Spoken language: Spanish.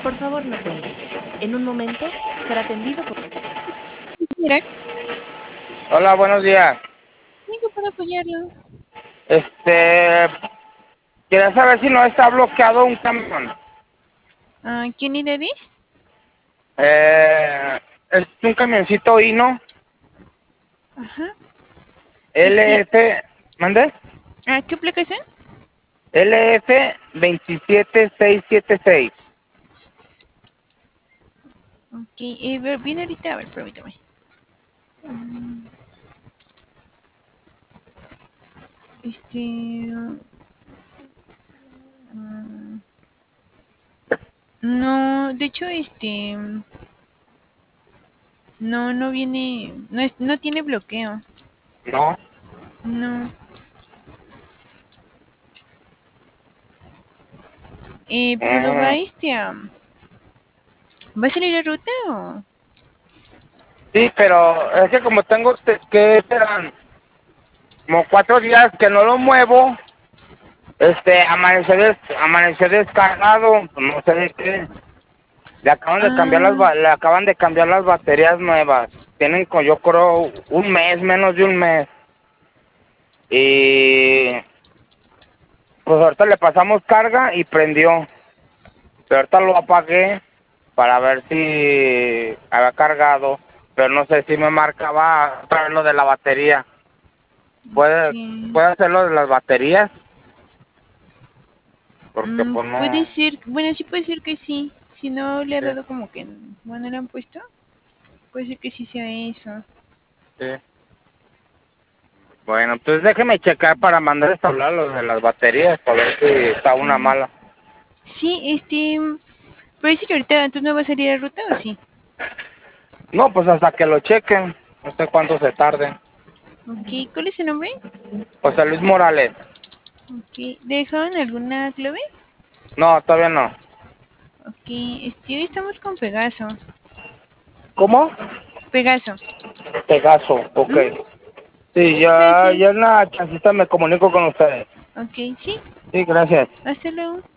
Por favor, no cuelgue. En un momento será atendido por... Mira, Hola, buenos días. ¿cómo puedo apoyarlo? Quería saber si no está bloqueado un camión. ¿Qué unidad es? Es un camioncito Hino, Ajá. LF, ¿mande? ¿Qué placa son? LF 27676. Ok, viene ahorita, a ver, permítame. Mm, Este... mm, no, de hecho, no viene, no tiene bloqueo. No. No. Pero Mm, ¿va a salir a ruta o? sí, pero es que como tengo que serán como 4 días que no lo muevo, amaneció descargado, no sé de qué. Ah, Le acaban de cambiar las baterías nuevas. Tienen, yo creo, un mes, menos de un mes. Y pues ahorita le pasamos carga y prendió. Pero ahorita lo apagué para ver si había cargado. Pero no sé si me marcaba otra vez lo de la batería. ¿Puede, ok. puede hacer lo de las baterías? Porque pues Puede no. ser, bueno, sí puede ser que sí. Si no le ha Sí, dado como que, bueno, le han puesto, puede ser que sí sea eso. sí. Bueno, entonces déjeme checar para mandarles a hablar lo de las baterías, para ver si está una Sí. mala. Sí, pero decir ahorita, ¿tú no vas a salir a ruta o sí? No, pues hasta que lo chequen. No sé cuánto se tarde. Ok, ¿cuál es el nombre? José Luis Morales. Ok, ¿dejaron alguna clave? No, todavía no. Ok, hoy estamos con Pegaso. ¿Cómo? Pegaso. Pegaso, ok. Ujú, Sí, sí, ya gracias. en una chancita me comunico con ustedes. Ok, sí, Sí, gracias. hasta luego.